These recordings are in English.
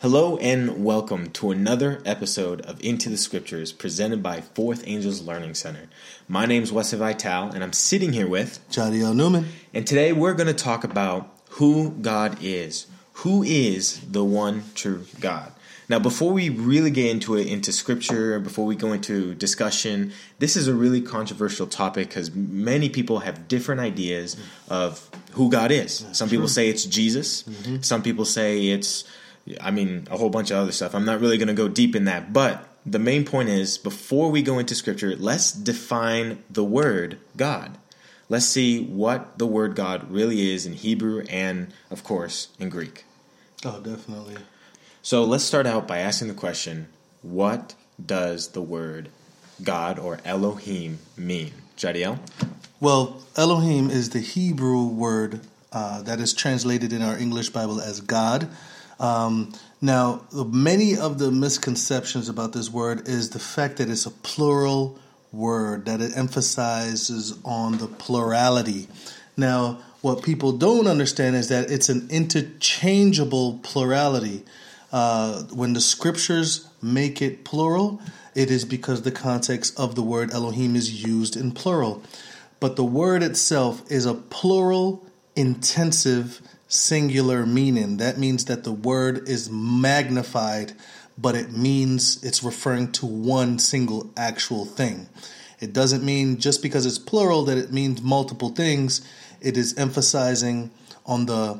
Hello and welcome to another episode of Into the Scriptures presented by Fourth Angels Learning Center. My name is Wesley Vital and I'm sitting here with Jadiel Newman. And today we're going to talk about who God is. Who is the one true God? Now, before we really get into Scripture, before we go into discussion, this is a really controversial topic because many people have different ideas of who God is. Some people say it's Jesus. Some people say it's a whole bunch of other stuff. I'm not really going to go deep in that. But the main point is, before we go into Scripture, let's define the word God. Let's see what the word God really is in Hebrew and, of course, in Greek. Oh, definitely. So let's start out by asking the question, what does the word God or Elohim mean? Jadiel? Well, Elohim is the Hebrew word that is translated in our English Bible as God. Now, many of the misconceptions about this word is the fact that it's a plural word, that it emphasizes on the plurality. Now, what people don't understand is that it's an interchangeable plurality. When the scriptures make it plural, it is because the context of the word Elohim is used in plural. But the word itself is a plural, intensive, singular meaning. That means that the word is magnified, but it means it's referring to one single actual thing. It doesn't mean just because it's plural that it means multiple things. It is emphasizing on the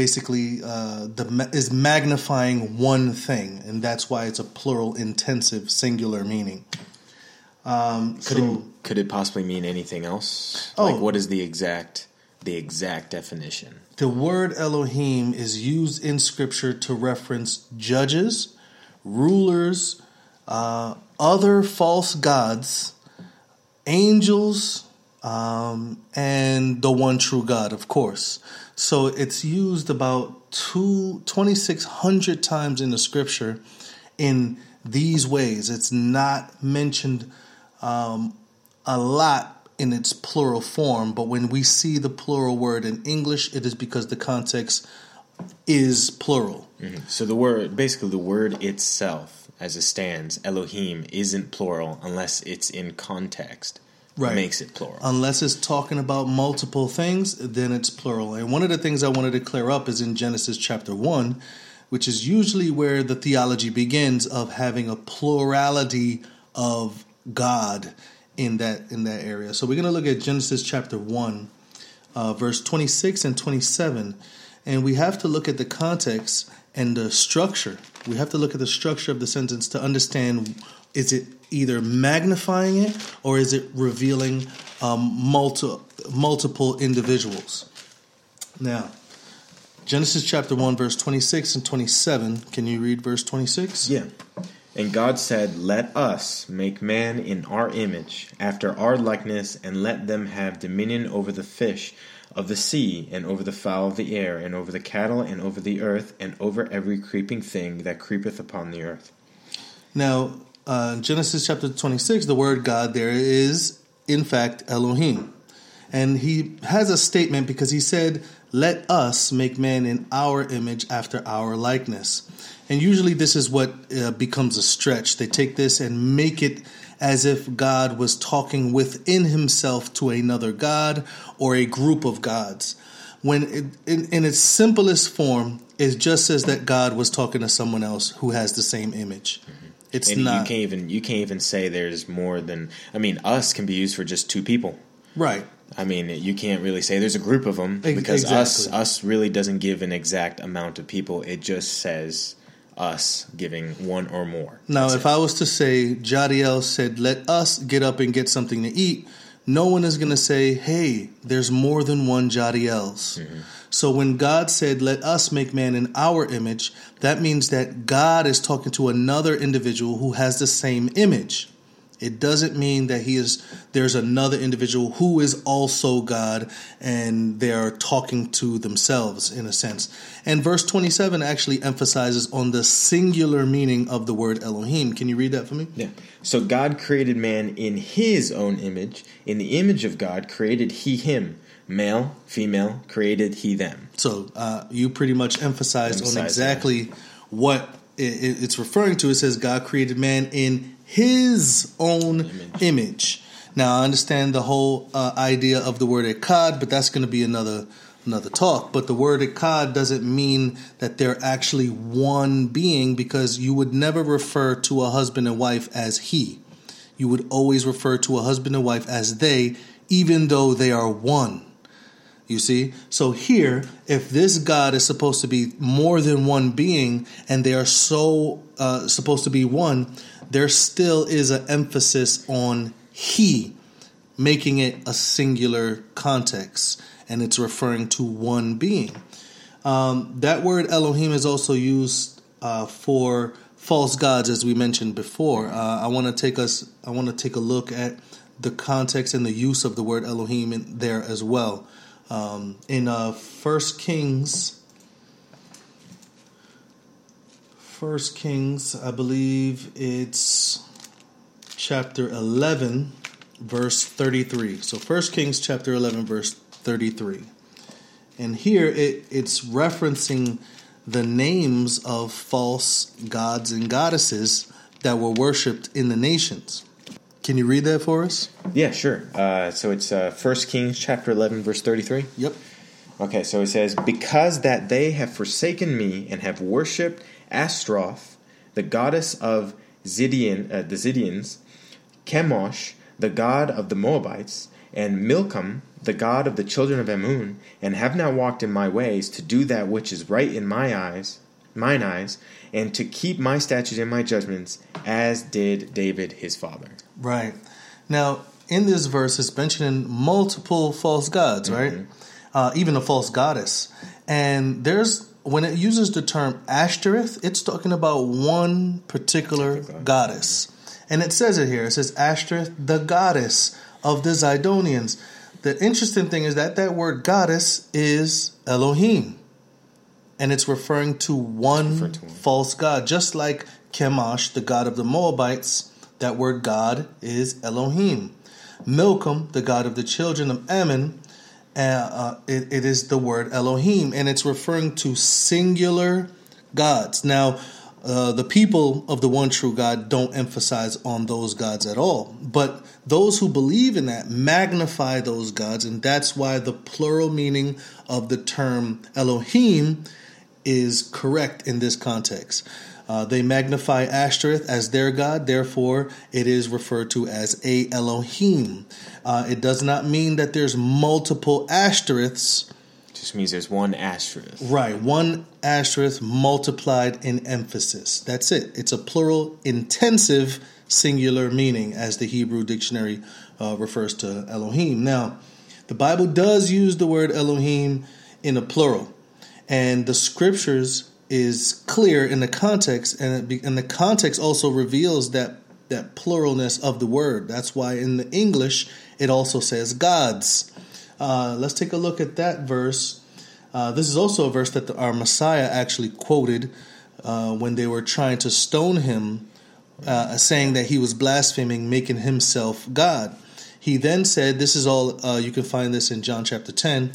is magnifying one thing, and that's why it's a plural, intensive, singular meaning. Could it possibly mean anything else? What is the exact definition? The word Elohim is used in Scripture to reference judges, rulers, other false gods, angels, and the one true God, of course. So it's used about 2,600 times in the Scripture in these ways. It's not mentioned a lot in its plural form, but when we see the plural word in English, it is because the context is plural. Mm-hmm. So the word itself, as it stands, Elohim, isn't plural unless it's in context. Right. Makes it plural. Unless it's talking about multiple things, then it's plural. And one of the things I wanted to clear up is in Genesis chapter 1, which is usually where the theology begins of having a plurality of God in that area. So we're going to look at Genesis chapter 1, verse 26 and 27. And we have to look at the context and the structure. We have to look at the structure of the sentence to understand, is it either magnifying it or is it revealing multiple individuals? Now, Genesis chapter 1, verse 26 and 27. Can you read verse 26? Yeah. And God said, "Let us make man in our image, after our likeness, and let them have dominion over the fish of the sea, and over the fowl of the air, and over the cattle, and over the earth, and over every creeping thing that creepeth upon the earth." Now, Genesis chapter 26, the word God there is, in fact, Elohim. And he has a statement because he said, "Let us make man in our image after our likeness." And usually this is what becomes a stretch. They take this and make it as if God was talking within himself to another God or a group of gods. When in its simplest form, it just says that God was talking to someone else who has the same image. It's and not. You can't even say there's more than. Us can be used for just two people. Right. You can't really say there's a group of them because exactly. us really doesn't give an exact amount of people. It just says us giving one or more. Now, if I was to say Jadiel said, "Let us get up and get something to eat," no one is going to say, "Hey, there's more than one Jadiels." Mm-hmm. So when God said, "Let us make man in our image," that means that God is talking to another individual who has the same image. It doesn't mean that there's another individual who is also God and they're talking to themselves in a sense. And verse 27 actually emphasizes on the singular meaning of the word Elohim. Can you read that for me? Yeah. So God created man in his own image. In the image of God created he him. Male, female, created he them. So you pretty much emphasized on exactly what it's referring to, it says God created man in his own image. Now, I understand the whole idea of the word echad, but that's going to be another talk. But the word echad doesn't mean that they're actually one being, because you would never refer to a husband and wife as he. You would always refer to a husband and wife as they, even though they are one. You see? So here, if this God is supposed to be more than one being, and they are so supposed to be one, there still is an emphasis on he, making it a singular context, and it's referring to one being. That word Elohim is also used for false gods, as we mentioned before. I want to take a look at the context and the use of the word Elohim in there as well. In 1 Kings, I believe it's chapter 11, verse 33. So 1 Kings chapter 11, verse 33. And here it's referencing the names of false gods and goddesses that were worshipped in the nations. Can you read that for us? Yeah, sure. So it's 1 Kings chapter 11, verse 33? Yep. Okay, so it says, "Because that they have forsaken me and have worshipped Ashtaroth, the goddess of the Zidonians, Chemosh, the god of the Moabites, and Milcom, the god of the children of Ammon, and have not walked in my ways to do that which is right in mine eyes, and to keep my statutes and my judgments, as did David his father." Right. Now, in this verse, it's mentioning multiple false gods, right? Even a false goddess. And when it uses the term Ashtoreth, it's talking about one particular goddess. And it says it here. It says Ashtoreth, the goddess of the Zidonians. The interesting thing is that word goddess is Elohim. And it's referring to one false god. Just like Chemosh, the god of the Moabites, that word God is Elohim. Milcom, the god of the children of Ammon, it is the word Elohim. And it's referring to singular gods. Now, the people of the one true God don't emphasize on those gods at all. But those who believe in that magnify those gods. And that's why the plural meaning of the term Elohim is correct in this context. They magnify Ashtoreth as their god, therefore it is referred to as a Elohim. It does not mean that there's multiple Ashtoreths. It just means there's one Ashtoreth. Right, one Ashtoreth multiplied in emphasis. That's it. It's a plural intensive singular meaning, as the Hebrew dictionary refers to Elohim. Now, the Bible does use the word Elohim in a plural. And the scriptures is clear in the context, and the context also reveals that pluralness of the word. That's why in the English it also says gods. Let's take a look at that verse. This is also a verse that our Messiah actually quoted when they were trying to stone him, saying that he was blaspheming, making himself God. He then said, this is all, you can find this in John chapter 10.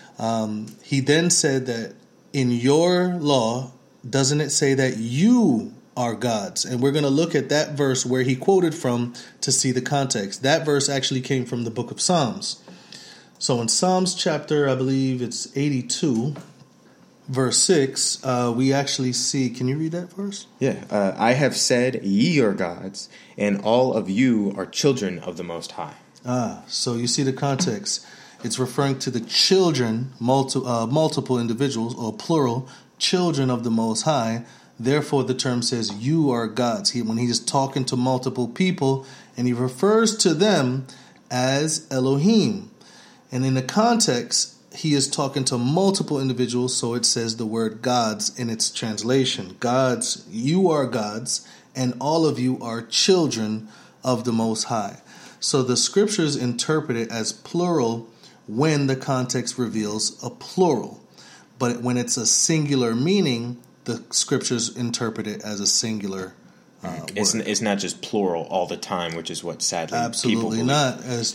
He then said that in your law, doesn't it say that you are gods? And we're going to look at that verse where he quoted from to see the context. That verse actually came from the book of Psalms. So in Psalms chapter, I believe it's 82, verse 6, we actually see, can you read that verse? Yeah. "I have said, ye are gods, and all of you are children of the Most High." So you see the context. It's referring to the children, multiple individuals, or plural, children of the Most High. Therefore, the term says, you are gods. When he's talking to multiple people, and he refers to them as Elohim. And in the context, he is talking to multiple individuals, so it says the word gods in its translation. Gods, you are gods, and all of you are children of the Most High. So the scriptures interpret it as plural when the context reveals a plural. But when it's a singular meaning, the scriptures interpret it as a singular word. It's not just plural all the time, which is what sadly Absolutely people not. As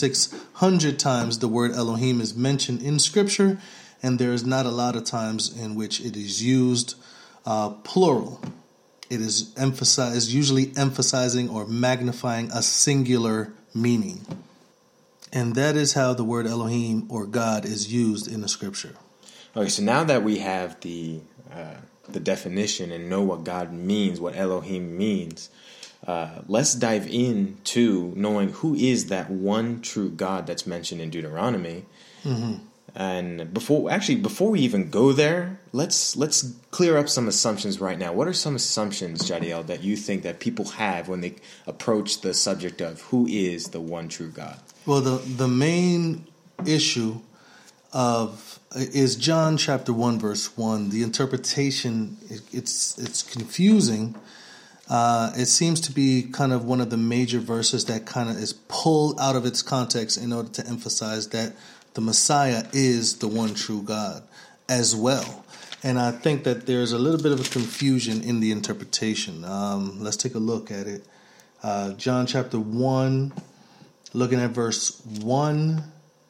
2,600 times the word Elohim is mentioned in scripture, and there is not a lot of times in which it is used plural. it is usually emphasizing or magnifying a singular meaning. And that is how the word Elohim or God is used in the scripture. Okay, so now that we have the definition and know what God means, what Elohim means, let's dive into knowing who is that one true God that's mentioned in Deuteronomy. Mm-hmm. And before we even go there, let's clear up some assumptions right now. What are some assumptions, Jadiel, that you think that people have when they approach the subject of who is the one true God? Well, the main issue is John chapter 1 verse 1. The interpretation, it's confusing. It seems to be kind of one of the major verses that kind of is pulled out of its context in order to emphasize that the Messiah is the one true God as well. And I think that there's a little bit of a confusion in the interpretation. Let's take a look at it. John chapter 1, looking at verse 1.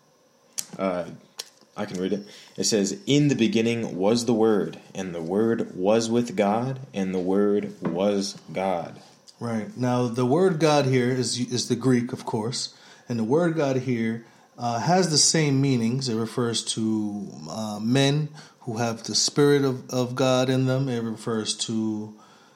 I can read it. It says, "In the beginning was the Word, and the Word was with God, and the Word was God." Right. Now, the word God here is the Greek, of course. And the word God here has the same meanings. It refers to men who have the Spirit of God in them. It refers to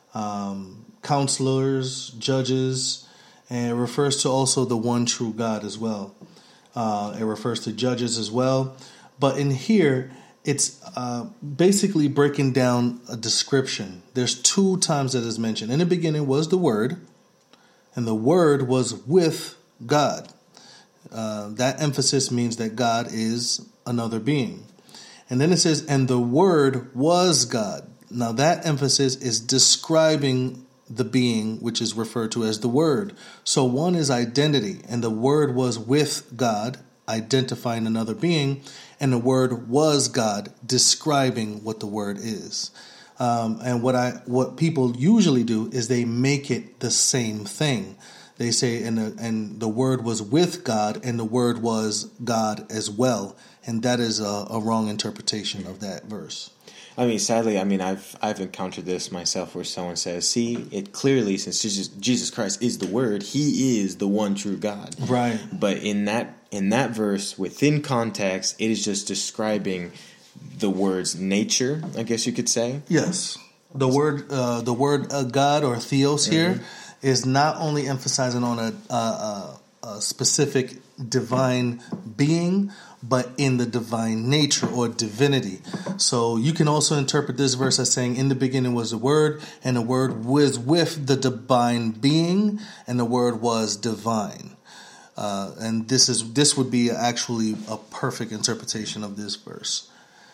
counselors, judges, and it refers to also the one true God as well. It refers to judges as well. But in here, it's basically breaking down a description. There's 2 times that is mentioned. In the beginning was the Word, and the Word was with God. That emphasis means that God is another being. And then it says, and the Word was God. Now that emphasis is describing the being, which is referred to as the Word. So one is identity, and the Word was with God, identifying another being, and the Word was God, describing what the Word is. And what people usually do is they make it the same thing. They say, and the Word was with God, and the Word was God as well. And that is a wrong interpretation of that verse. I mean, sadly, I've encountered this myself where someone says, see, it clearly, since Jesus Christ is the Word, He is the one true God. Right. But in that verse, within context, it is just describing the Word's nature, I guess you could say. Yes. The word God or theos here is not only emphasizing on a specific divine being, but in the divine nature or divinity. So you can also interpret this verse as saying, in the beginning was the Word, and the Word was with the divine being, and the Word was divine. And this would be actually a perfect interpretation of this verse.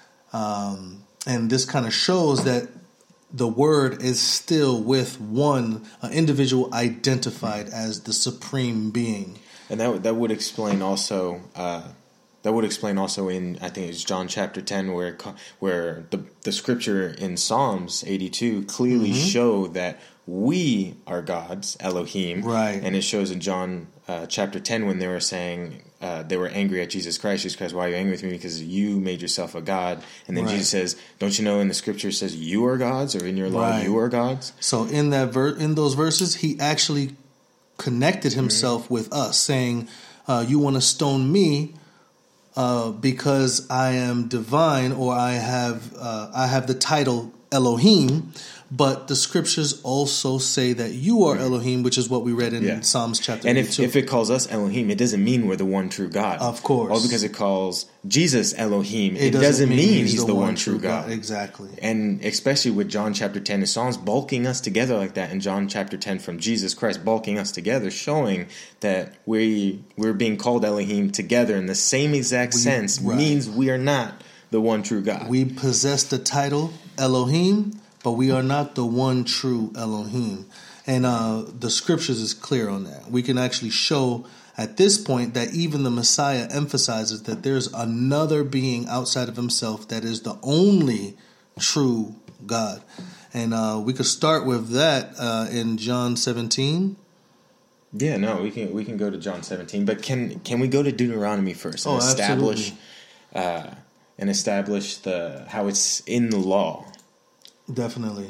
And this kind of shows that the Word is still with one individual identified as the supreme being. And that would explain also. That would explain also in, I think it's John chapter 10, where the scripture in Psalms 82 clearly show that we are God's, Elohim. Right. And it shows in John chapter 10 when they were saying, they were angry at Jesus Christ. Jesus Christ, why are you angry with me? Because you made yourself a God. And then Jesus says, don't you know in the scripture it says you are gods, or in your law you are gods? So in in those verses, he actually connected himself with us, saying, you want to stone me because I am divine, or I have the title Elohim, but the scriptures also say that you are Elohim, which is what we read in Psalms chapter 82. And if it calls us Elohim, it doesn't mean we're the one true God. Of course. Or because it calls Jesus Elohim, it doesn't mean he's the one true God. Exactly. And especially with John chapter 10, the Psalms bulking us together like that in John chapter 10 from Jesus Christ bulking us together, showing that we're being called Elohim together in the same exact sense means we are not the one true God. We possess the title Elohim, but we are not the one true Elohim. And the scriptures is clear on that. We can actually show at this point that even the Messiah emphasizes that there's another being outside of himself that is the only true God. And we could start with that in John 17. Yeah, no, we can go to John 17, but can we go to Deuteronomy first and establish how it's in the law? Definitely.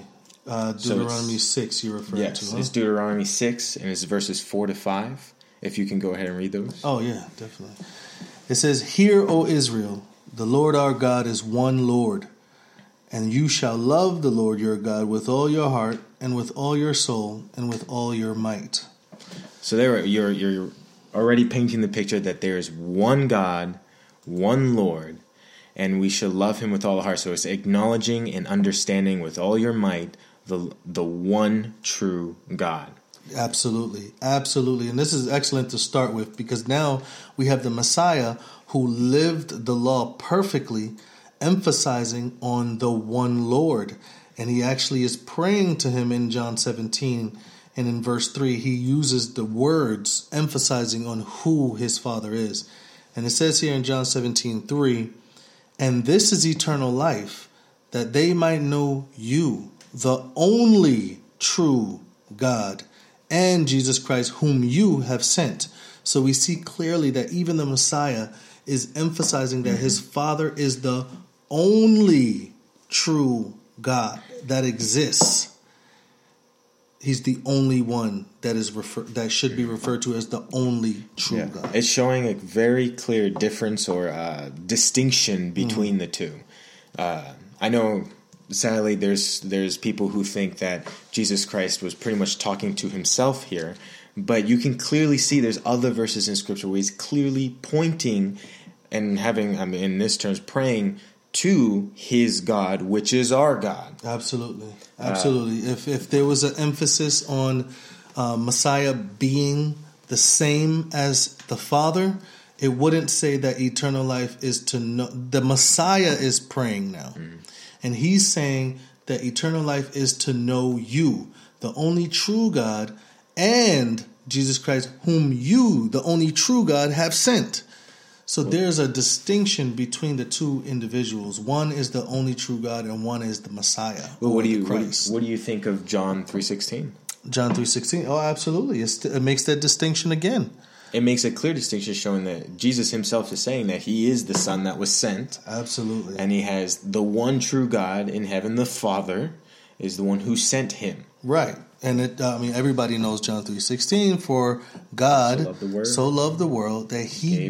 Deuteronomy 6 you're referring to, yes, huh? it's Deuteronomy 6, and it's verses 4 to 5. If you can go ahead and read those. Oh, yeah, definitely. It says, "Hear, O Israel, the Lord our God is one Lord, and you shall love the Lord your God with all your heart and with all your soul and with all your might." So there, you're already painting the picture that there is one God, one Lord, and we should love him with all our heart. So it's acknowledging and understanding with all your might the one true God. Absolutely. Absolutely. And this is excellent to start with, because now we have the Messiah who lived the law perfectly, emphasizing on the one Lord. And he actually is praying to him in John 17. And in verse 3, he uses the words emphasizing on who his Father is. And it says here in John 17:3, "And this is eternal life, that they might know you, the only true God, and Jesus Christ, whom you have sent." So we see clearly that even the Messiah is emphasizing that his Father is the only true God that exists. He's the only one that is that should be referred to as the only true God. It's showing a very clear difference or distinction between the two. I know, sadly, there's people who think that Jesus Christ was pretty much talking to himself here, but you can clearly see there's other verses in Scripture where he's clearly pointing and having, in this terms, praying to his God, which is our God. Absolutely. Absolutely. If there was an emphasis on Messiah being the same as the Father, it wouldn't say that eternal life is to know. The Messiah is praying now. And he's saying that eternal life is to know you, the only true God, and Jesus Christ, whom you, the only true God, have sent. So there's a distinction between the two individuals. One is the only true God, and one is the Messiah. Well, what do you think of John 3:16? John 3:16. Oh, absolutely. It makes that distinction again. It makes a clear distinction, showing that Jesus himself is saying that he is the Son that was sent. Absolutely. And he has the one true God in heaven, the Father, is the one who sent him. Right. And everybody knows John 3:16, for God so loved the world that he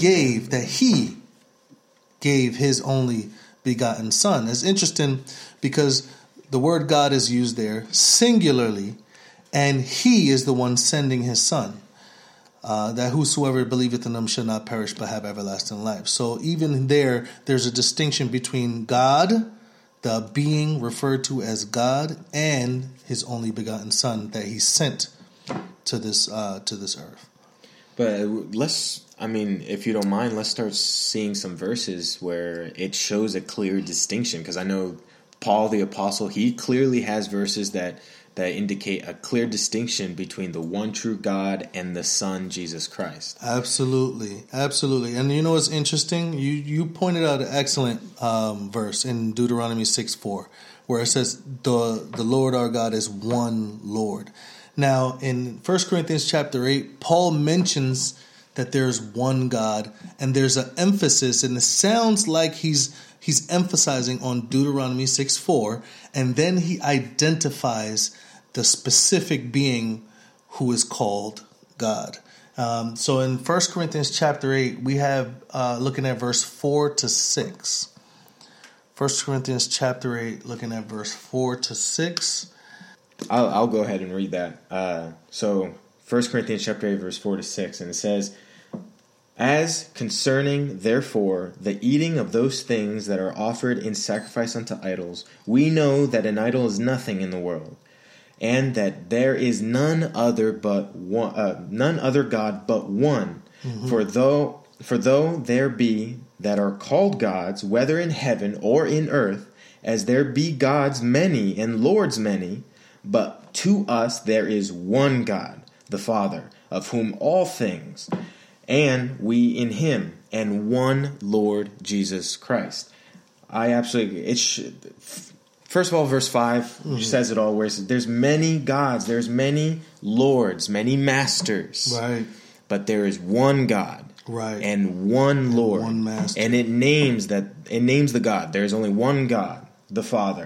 gave his only begotten Son. It's interesting because the word God is used there singularly, and he is the one sending his Son. That whosoever believeth in him shall not perish but have everlasting life. So even there's a distinction between God, the being referred to as God, and his only begotten Son that he sent to this earth. But if you don't mind, let's start seeing some verses where it shows a clear distinction. Because I know Paul the Apostle, he clearly has verses that indicate a clear distinction between the one true God and the Son, Jesus Christ. Absolutely. Absolutely. And you know what's interesting? You pointed out an excellent verse in Deuteronomy 6:4, where it says, the Lord our God is one Lord. Now, in 1 Corinthians chapter 8, Paul mentions that there's one God, and there's an emphasis, and it sounds like he's emphasizing on Deuteronomy 6:4, and then he identifies the specific being who is called God. So in 1 Corinthians chapter 8, we have, looking at verse 4 to 6. 1 Corinthians chapter 8, looking at verse 4 to 6. I'll go ahead and read that. So 1 Corinthians chapter 8, verse 4 to 6, and it says, "As concerning, therefore, the eating of those things that are offered in sacrifice unto idols, we know that an idol is nothing in the world, and that there is none other God but one. Mm-hmm. For though there be that are called gods, whether in heaven or in earth, as there be gods many and lords many, but to us there is one God, the Father, of whom all things, and we in him, and one Lord Jesus Christ." First of all, verse 5 says it all, where it says, there's many gods, there's many lords, many masters. Right. But there is one God. Right. And one Lord. One master. And it names the God. There is only one God, the Father.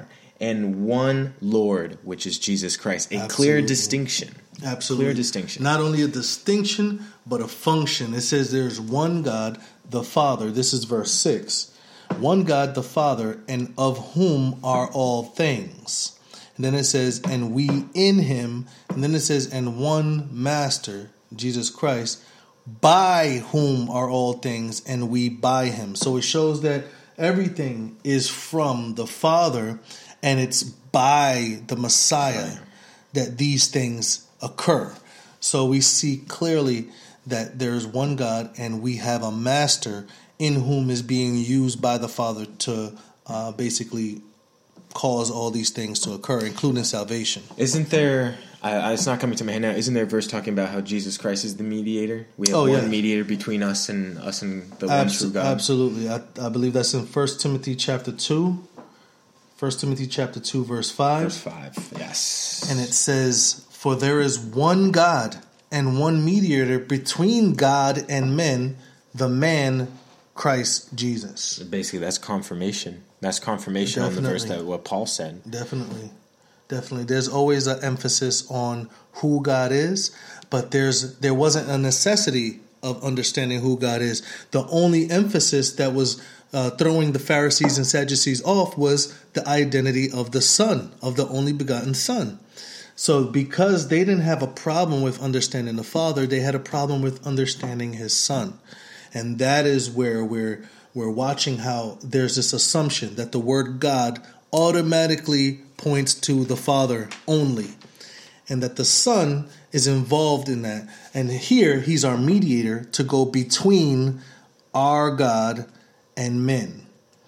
and one Lord, which is Jesus Christ. A clear distinction. Absolutely. Clear distinction. Not only a distinction, but a function. It says there's one God, the Father. This is verse 6. One God, the Father, and of whom are all things. And then it says, and we in him. And then it says, and one Master, Jesus Christ, by whom are all things, and we by him. So it shows that everything is from the Father, and it's by the Messiah that these things occur. So we see clearly that there's one God, and we have a Master in whom is being used by the Father to basically cause all these things to occur, including salvation. Isn't there... it's not coming to my head now. Isn't there a verse talking about how Jesus Christ is the mediator? We have one mediator between us and the one true God. Absolutely. I believe that's in 1 Timothy chapter 2. 1 Timothy chapter 2, verse 5. Verse 5, yes. And it says, for there is one God and one mediator between God and men, the man Christ Jesus. Basically, that's confirmation. That's confirmation on the verse that what Paul said. Definitely. There's always an emphasis on who God is, but there wasn't a necessity of understanding who God is. The only emphasis that was throwing the Pharisees and Sadducees off was the identity of the Son, of the only begotten Son. So because they didn't have a problem with understanding the Father, they had a problem with understanding his Son. And that is where we're watching how there's this assumption that the word God automatically points to the Father only, and that the Son is involved in that. And here he's our mediator to go between our God and men.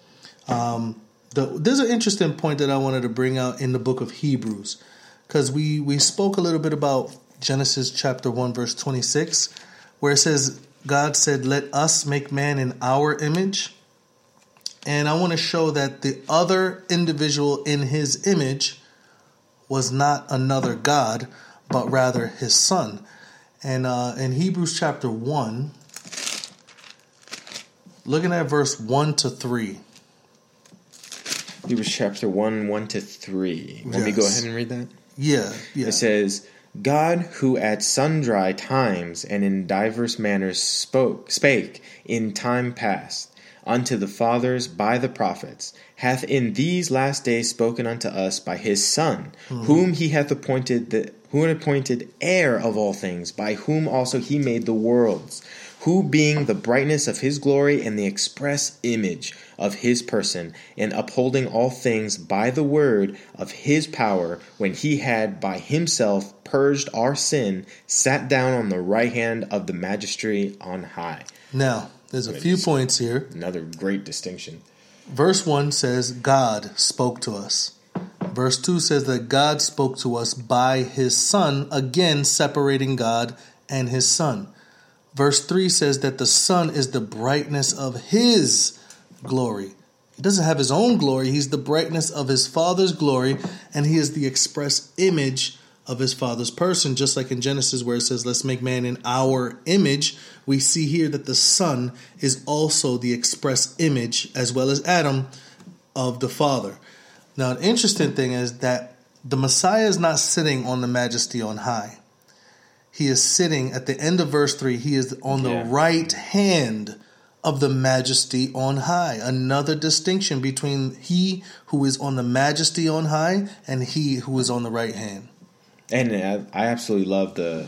There's an interesting point that I wanted to bring out in the book of Hebrews, because we spoke a little bit about Genesis chapter 1 verse 26, where it says God said, let us make man in our image. And I want to show that the other individual in his image was not another God, but rather his Son. And in Hebrews chapter 1, looking at verse 1 to 3. Hebrews chapter 1, 1 to 3. Let me go ahead and read that. Yeah. It says, God, who at sundry times and in diverse manners spake in time past unto the fathers by the prophets, hath in these last days spoken unto us by his Son, whom he hath appointed heir of all things, by whom also he made the worlds, who being the brightness of his glory and the express image of his person, and upholding all things by the word of his power, when he had by himself purged our sin, sat down on the right hand of the majesty on high. Now, there's a few points here. Another great distinction. Verse 1 says God spoke to us. Verse 2 says that God spoke to us by his Son, again separating God and his Son. Verse 3 says that the Son is the brightness of his glory. He doesn't have his own glory. He's the brightness of his Father's glory, and he is the express image of his Father's person. Just like in Genesis where it says, let's make man in our image, we see here that the Son is also the express image, as well as Adam, of the Father. Now, an interesting thing is that the Messiah is not sitting on the majesty on high. He is sitting at the end of verse 3. He is on the right hand of the majesty on high. Another distinction between he who is on the majesty on high and he who is on the right hand. And I absolutely love the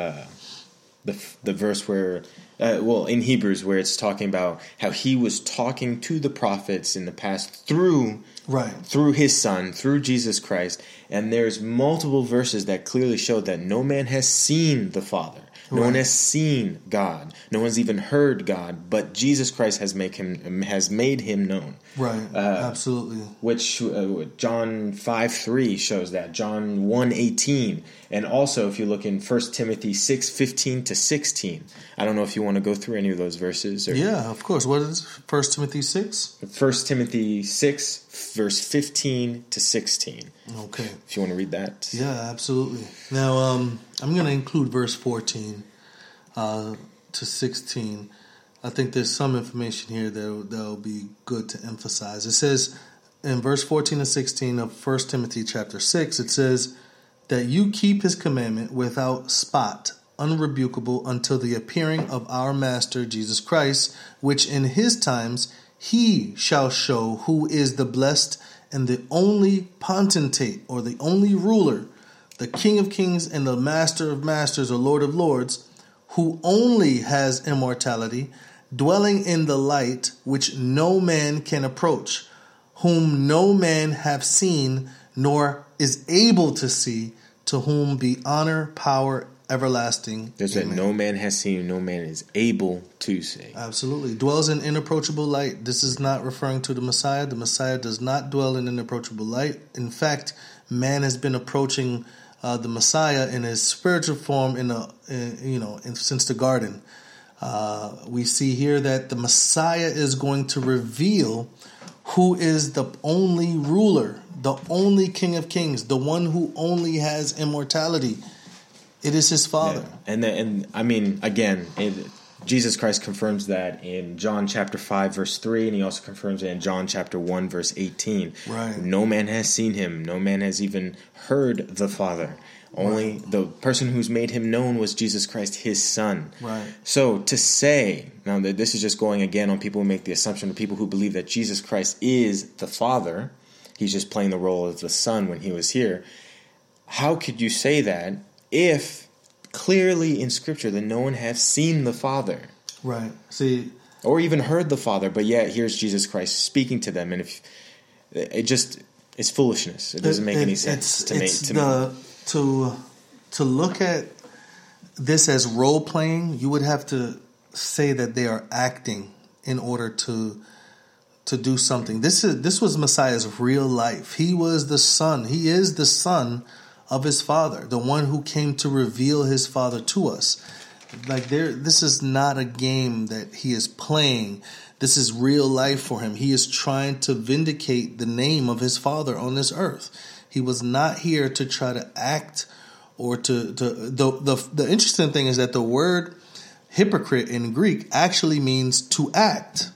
verse where, in Hebrews, where it's talking about how he was talking to the prophets in the past through his Son, through Jesus Christ. And there's multiple verses that clearly show that no man has seen the Father. No one has seen God. No one's even heard God, but Jesus Christ has made him known. Right, absolutely. Which John 5:3 shows that. John 1:18, and also if you look in 1 Timothy 6:15 to 16. I don't know if you want to go through any of those verses. Yeah, of course. What is 1 Timothy 6? 1 Timothy 6, verse 15 to 16. Okay. If you want to read that. Yeah, absolutely. Now, I'm going to include verse 14 to 16. I think there's some information here that will be good to emphasize. It says, in verse 14 and 16 of 1 Timothy chapter 6, it says that you keep his commandment without spot, unrebukable, until the appearing of our Master Jesus Christ, which in his times he shall show who is the blessed and the only potentate, or the only ruler, the King of kings and the Master of masters, or Lord of lords, who only has immortality, dwelling in the light which no man can approach, whom no man hath seen, nor is able to see, to whom be honor, power, everlasting. There's that no man has seen, no man is able to see. Absolutely. Dwells in inapproachable light. This is not referring to the Messiah. The Messiah does not dwell in inapproachable light. In fact, man has been approaching the Messiah in his spiritual form since the garden. We see here that the Messiah is going to reveal who is the only ruler, the only King of kings, the one who only has immortality. It is his Father. Yeah. Jesus Christ confirms that in John chapter 5, verse 3, and he also confirms it in John chapter 1, verse 18. Right. No man has seen him. No man has even heard the Father. Only the person who's made him known was Jesus Christ, his Son. Right. So to say, now that this is just going again on people who make the assumption of people who believe that Jesus Christ is the Father, he's just playing the role of the Son when he was here. How could you say that if clearly in Scripture that no one has seen the Father? Right. See, or even heard the Father, but yet here's Jesus Christ speaking to them, and if it's foolishness. It doesn't make any sense to me. To look at this as role playing, you would have to say that they are acting in order to do something. This was Messiah's real life. He was the Son. He is the Son of his Father, the one who came to reveal his Father to us. This is not a game that he is playing. This is real life for him. He is trying to vindicate the name of his Father on this earth. He was not here to try to act or the interesting thing is that the word hypocrite in Greek actually means to act.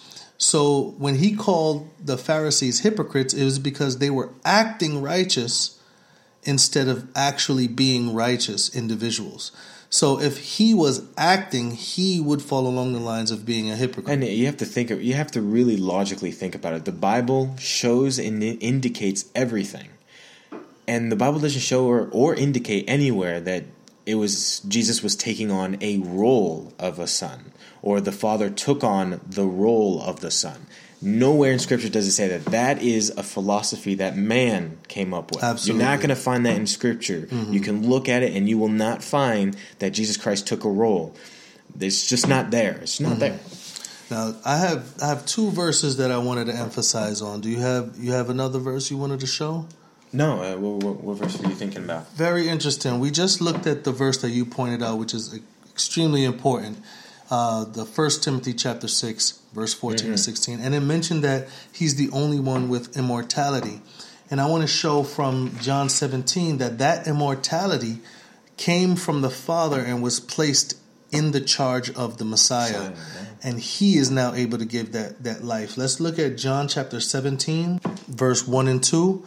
So when he called the Pharisees hypocrites, it was because they were acting righteous instead of actually being righteous individuals. So if he was acting, he would fall along the lines of being a hypocrite. And you have to really logically think about it. The Bible shows and indicates everything. And the Bible doesn't show or indicate anywhere that Jesus was taking on a role of a son, or the Father took on the role of the Son. Nowhere in Scripture does it say that. That is a philosophy that man came up with. Absolutely. You're not going to find that in Scripture. Mm-hmm. You can look at it and you will not find that Jesus Christ took a role. It's just not there. It's not there. Now, I have two verses that I wanted to emphasize on. Do you have another verse you wanted to show? No, what verse are you thinking about? Very interesting. We just looked at the verse that you pointed out, which is extremely important. The 1 Timothy chapter 6, verse 14 and 16. And it mentioned that he's the only one with immortality. And I want to show from John 17 that immortality came from the Father and was placed in the charge of the Messiah. And he is now able to give that life. Let's look at John chapter 17, verse 1 and 2.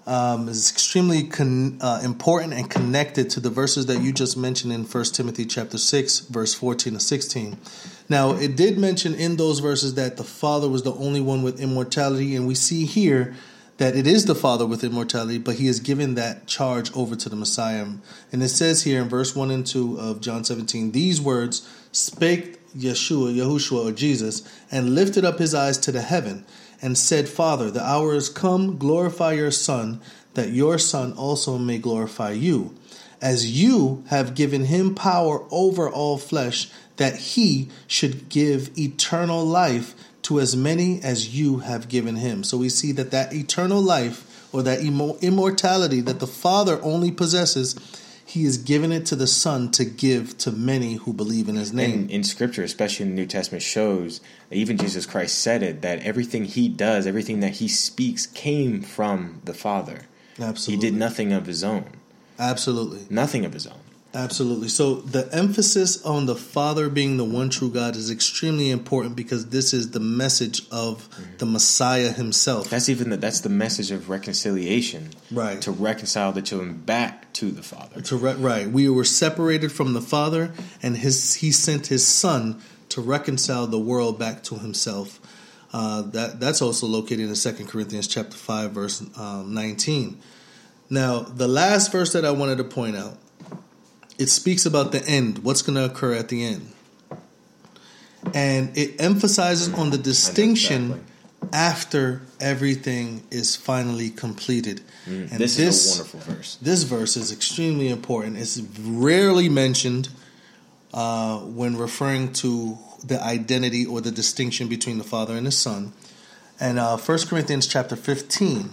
Is extremely important and connected to the verses that you just mentioned in 1 Timothy chapter 6, verse 14 to 16. Now, it did mention in those verses that the Father was the only one with immortality, and we see here that it is the Father with immortality, but he has given that charge over to the Messiah. And it says here in verse 1 and 2 of John 17, these words spake Yahushua or Jesus, and lifted up his eyes to the heaven, and said, Father, the hour is come, glorify your Son, that your Son also may glorify you, as you have given him power over all flesh, that he should give eternal life to as many as you have given him. So we see that eternal life, or that immortality that the Father only possesses, he has given it to the Son to give to many who believe in his name. And in Scripture, especially in the New Testament, shows, even Jesus Christ said it, that everything he does, everything that he speaks came from the Father. Absolutely. He did nothing of his own. Absolutely. Nothing of his own. Absolutely. So the emphasis on the Father being the one true God is extremely important because this is the message of the Messiah himself. That's the message of reconciliation. Right. To reconcile the children back to the Father. Right. We were separated from the Father, and he sent his Son to reconcile the world back to himself. That's also located in 2 Corinthians chapter 5, verse 19. Now, the last verse that I wanted to point out, it speaks about the end, what's going to occur at the end. And it emphasizes on the distinction after everything is finally completed. And this is a wonderful verse. This verse is extremely important. It's rarely mentioned when referring to the identity or the distinction between the Father and the Son. And 1 Corinthians chapter 15,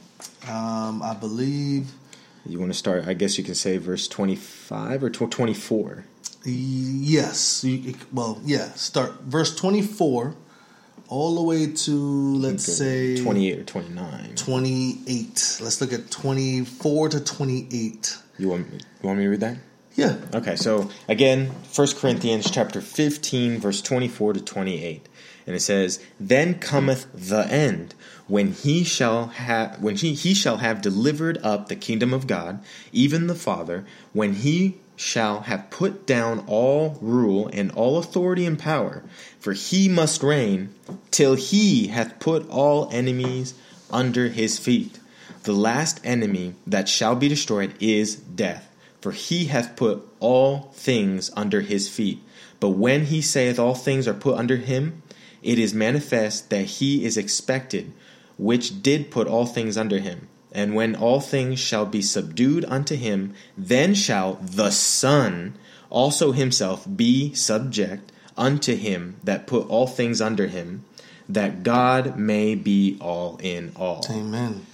I believe... You want to start, I guess you can say verse 25 or 24. Yes. Start verse 24 all the way to, let's say... 28 or 29. 28. Let's look at 24 to 28. You want me to read that? Yeah. Okay, so again, 1 Corinthians chapter 15, verse 24 to 28. And it says, "Then cometh the end, when he shall have delivered up the kingdom of God, even the Father, when he shall have put down all rule and all authority and power, for he must reign till he hath put all enemies under his feet. The last enemy that shall be destroyed is death, for he hath put all things under his feet. But when he saith all things are put under him, it is manifest that he is expected, which did put all things under him. And when all things shall be subdued unto him, then shall the Son also himself be subject unto him that put all things under him, that God may be all in all." Amen.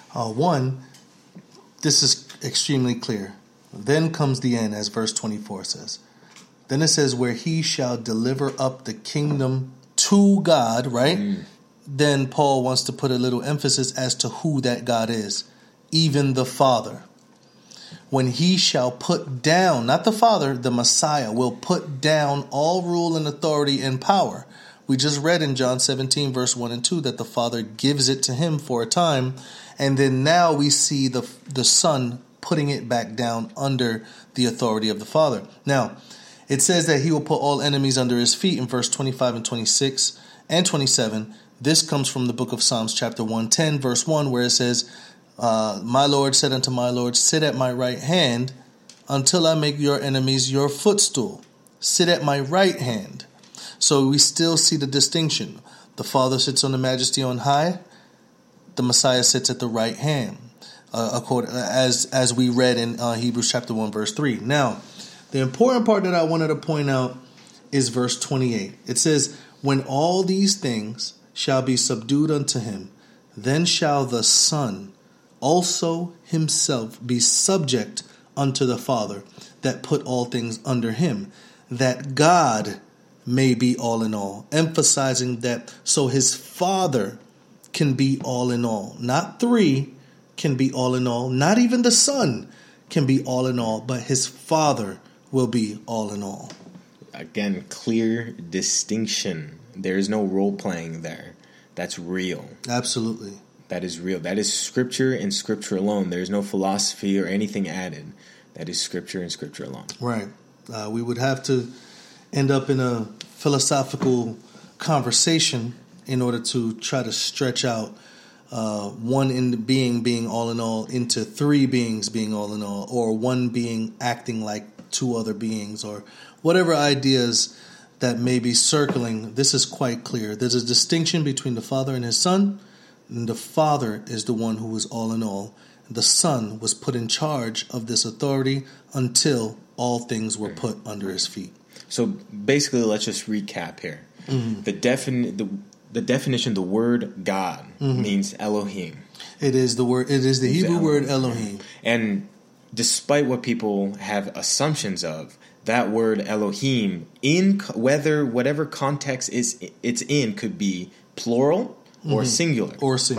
This is extremely clear. Then comes the end, as verse 24 says. Then it says, where he shall deliver up the kingdom to God, right? Then Paul wants to put a little emphasis as to who that God is, even the Father. When he shall put down, not the Father, the Messiah will put down all rule and authority and power. We just read in John 17, verse 1 and 2, that the Father gives it to him for a time. And then now we see the Son putting it back down under the authority of the Father. Now, it says that he will put all enemies under his feet in verse 25 and 26 and 27. This comes from the book of Psalms chapter 110, verse 1, where it says, "My Lord said unto my Lord, sit at my right hand until I make your enemies your footstool. Sit at my right hand." So we still see the distinction. The Father sits on the majesty on high. The Messiah sits at the right hand, as we read in Hebrews chapter 1, verse 3. Now, the important part that I wanted to point out is verse 28. It says, "When all these things shall be subdued unto him, then shall the Son also himself be subject unto the Father, that put all things under him, that God may be all in all." Emphasizing that so his Father can be all in all. Not three can be all in all. Not even the Son can be all in all, but his Father will be all in all. Again, clear distinction. There is no role playing there. That's real. Absolutely. That is real. That is Scripture and Scripture alone. There is no philosophy or anything added. That is Scripture and Scripture alone. Right. We would have to end up in a philosophical conversation in order to try to stretch out one being all in all into three beings being all in all, or one being acting like two other beings, or whatever ideas that may be circling. This is quite clear. There's a distinction between the Father and his Son, and the Father is the one who is all in all. The Son was put in charge of this authority until all things were put under his feet. So basically, let's just recap here. Mm-hmm. The definition, the word God means Elohim. It is the word. It is the Hebrew word Elohim. And despite what people have assumptions of, that word Elohim, in whatever context it's in, could be plural or singular. Or singular.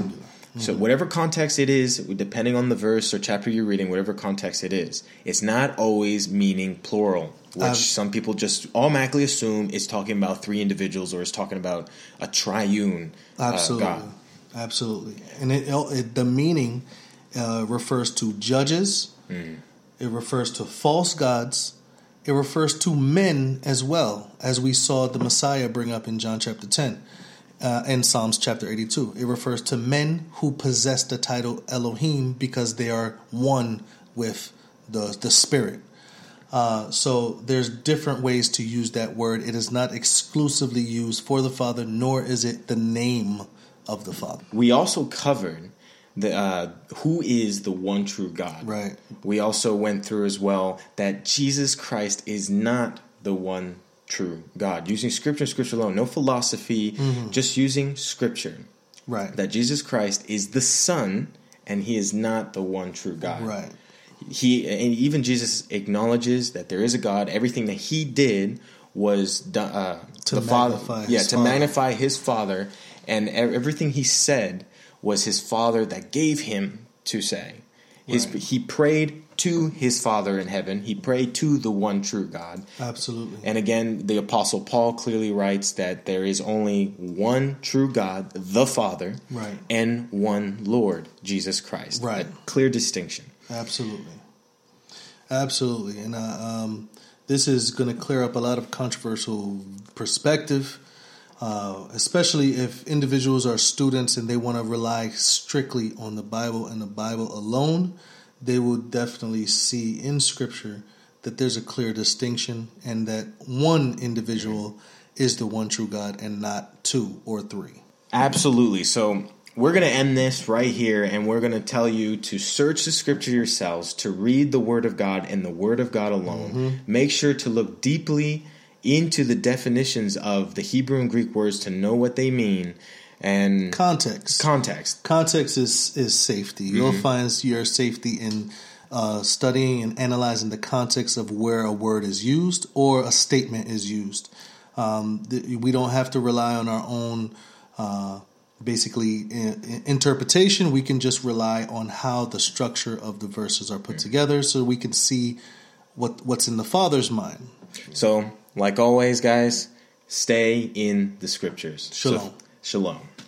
So whatever context it is, depending on the verse or chapter you're reading, whatever context it is, it's not always meaning plural, which some people just automatically assume it's talking about three individuals or it's talking about a triune God. Absolutely. And the meaning refers to judges. It refers to false gods. It refers to men as well, as we saw the Messiah bring up in John chapter 10. In Psalms chapter 82. It refers to men who possess the title Elohim because they are one with the Spirit. So there's different ways to use that word. It is not exclusively used for the Father, nor is it the name of the Father. We also covered the who is the one true God. Right. We also went through as well that Jesus Christ is not the one true God. Using scripture alone, no philosophy, just using scripture. Right. That Jesus Christ is the Son and he is not the one true God. Right. And even Jesus acknowledges that there is a God. Everything that he did was to magnify his Father, and everything he said was his Father that gave him to say. He prayed to his Father in heaven. He prayed to the one true God. Absolutely. And again, the Apostle Paul clearly writes that there is only one true God, the Father, right, and one Lord, Jesus Christ. Right. A clear distinction. Absolutely. And this is going to clear up a lot of controversial perspective, especially if individuals are students and they want to rely strictly on the Bible and the Bible alone. They will definitely see in Scripture that there's a clear distinction and that one individual is the one true God and not two or three. Absolutely. So we're going to end this right here, and we're going to tell you to search the Scripture yourselves, to read the Word of God and the Word of God alone. Make sure to look deeply into the definitions of the Hebrew and Greek words to know what they mean. And Context is safety. You'll find your safety in studying and analyzing the context of where a word is used or a statement is used. We don't have to rely on our own interpretation. We can just rely on how the structure of the verses are put together so we can see what's in the Father's mind. So, like always, guys, stay in the Scriptures. Shalom. Shalom.